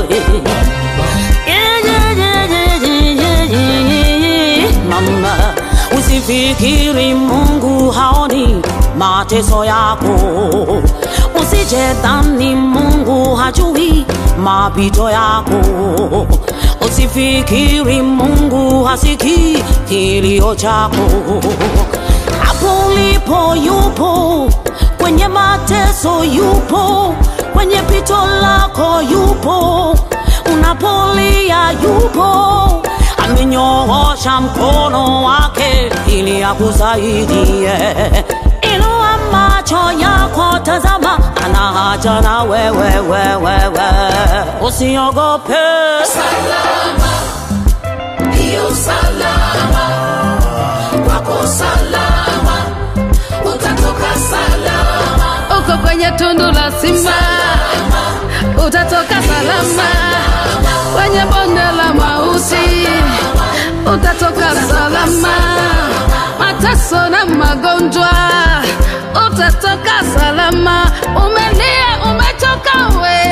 Mama, usifikiri Mungu haoni mateso yako. Usijedhani Mungu hajui mapito yako. Usifikiri Mungu hasikii kilio chako. Hapo ulipo yupo, kwenye mateso yupo, kwenye pito lako yupo, unapolia yupo. Amenyoosha mkono wake ili akusaidie. Inua macho yako, tazama, ana haja na wewe. Usiogope, salama, hiyo salama, wako salama, utatoka salama. Uko kwenye tundu la simba, utatoka salama. Kwenye bonde la mauti, utatoka salama. Mateso na magonjwa, utatoka salama. Umelia, umechoka we.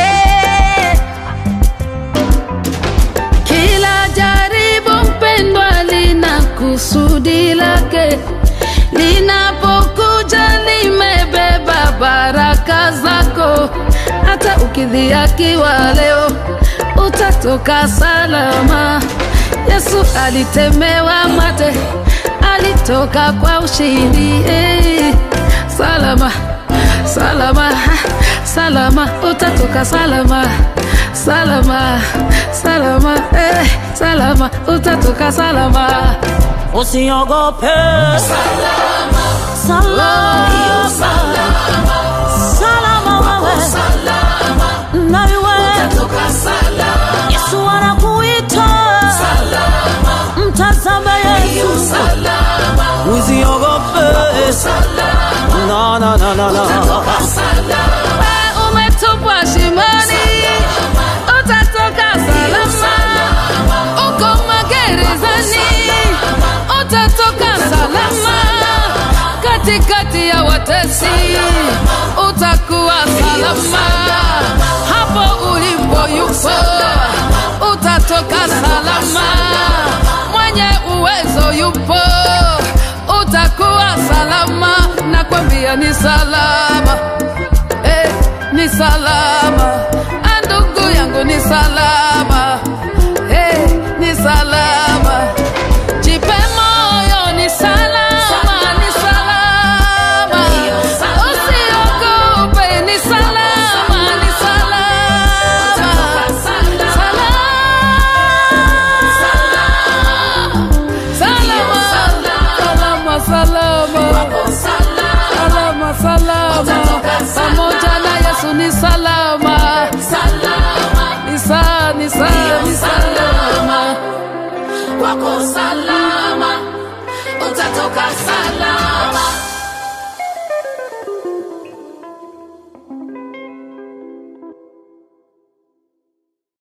Kila jaribu mpendwa lina kusudi lake. Linapokuja limebeba baraka zako. Hata ukidhihakiwa leo, utatoka salama. Yesu alitemewa mate, alitoka kwa ushindi. Salama, salama, salama, utatoka salama. Salama, salama, salama, utatoka salama. usiogope, Salama, salama, salama, salama wewe, salama, na wewe utatoka salama. Yesu anakuita, Salama, mtazame Yesu, salama, usiogope, salama, no. salama. Umetupwa shimoni, utatoka salama. Uko magerezani, utatoka salama. Katikati ya watesi, utakuwa salama. Hapo ulipo yupo, utatoka salama. Mwenye uwezo yupo, utakuwa salama. Nakwambia ni salama, ni salama. Ndugu yangu ni salama, ni salama. Jipe moyo, ni salama, ni salama. Usiogope, ni salama, ni salama. Salama, salama, salama, salama. Pamoja na Yesu ni salama. Ni salama. Wako salama, utatoka salama.